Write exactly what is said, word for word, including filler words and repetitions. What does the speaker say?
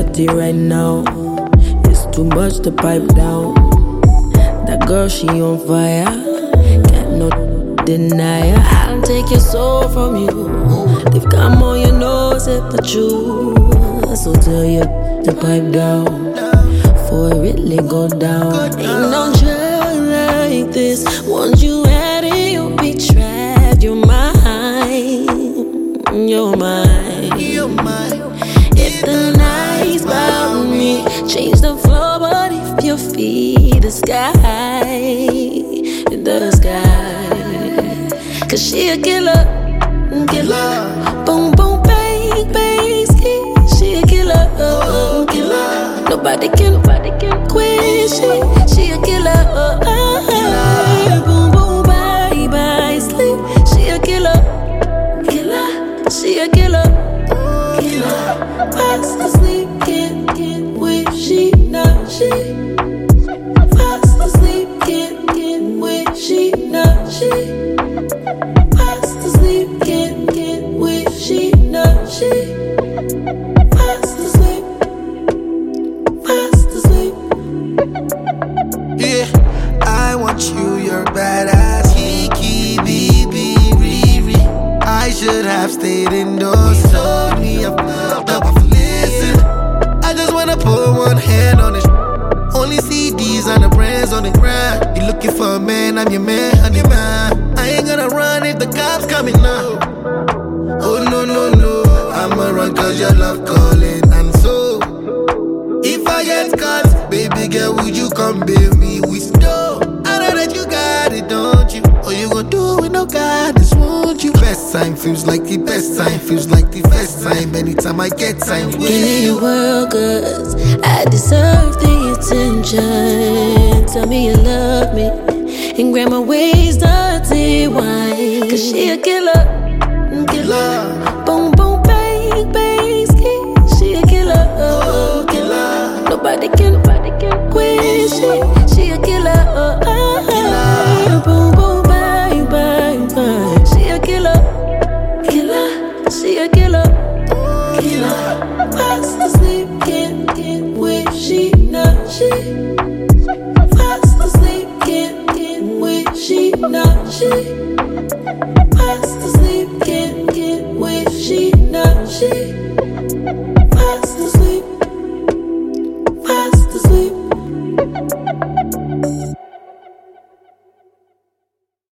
reality right now. It's too much to pipe down. That girl, she on fire. Got no denier. I'll take your soul from you. They've come on your nose if the truth. So tell you to pipe down before it really go down. Ain't no drug like this. Once you had it, you'll be trapped. You're mine. You're mine. You're mine. If the night's about me, change the floor, but if your feet the sky, the sky. Cause she a killer, killer. Boom, boom, bang, bang, ski. She a killer, uh, killer. Nobody can, nobody can quit. She, she a killer, uh, uh, boom, boom, bye, bye, sleep. She a killer, killer. She a killer, killer. Fast asleep, can't get with she, not she. Fast asleep, can't get with she, not she. Fast asleep, can't get with she, not she. Fast asleep, fast asleep. Yeah, I want you, you're badass. Kiki, B B, Riri. I should have stayed indoors. Told me I'm fucked up, listen. I just wanna put one hand on it. Only C Ds and the brands on the ground. You looking for a man, I'm your man, honey man. I ain't gonna run if the cops coming now. Oh no, no, no, I'ma run cause your love calling. And so, if I get caught, baby girl, would you come bail me? We still, I know that you got it, don't you? All you gon' do with no guidance, won't you? Best time feels like the best time, feels like the first time. Anytime I get time, Give me your world, cause I deserve the attention. Tell me you love me and grab my waist, dirty wine. Cause she a killer, killer. Boom, boom, bang, bang, ski. She a killer, oh, killer. Nobody can, nobody can quit. She, she a killer, oh, oh, oh. Boom, boom, bang, bang, bang. She a killer, killer. She a killer, killer. Fast asleep, can't get with she, not she. Fast asleep, can't get with she, not she. Fast asleep, can't get with she, not she.